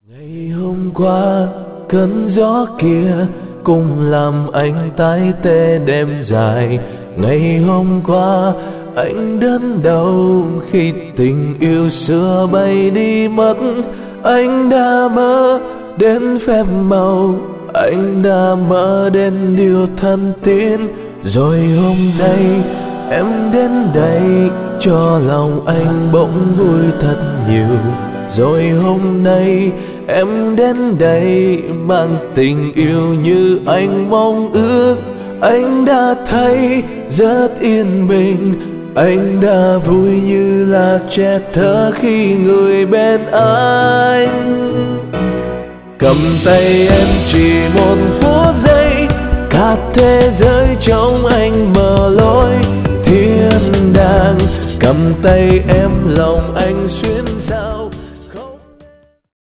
Ngày hôm qua cơn gió kia cùng làm anh tái tê đêm dài. Ngày hôm qua anh đớn đau khi tình yêu xưa bay đi mất. Anh đã mơ đến phép màu, anh đã mơ đến điều thân tin. Rồi hôm nay em đến đây cho lòng anh bỗng vui thật nhiều. Rồi hôm nay em đến đây mang tình yêu như anh mong ước. Anh đã thấy rất yên bình, anh đã vui như là trẻ thơ khi người bên anh. Cầm tay em chỉ một phút giây, cả thế giới trong anh mở lối thiên đàng. Cầm tay em lòng anh xuyên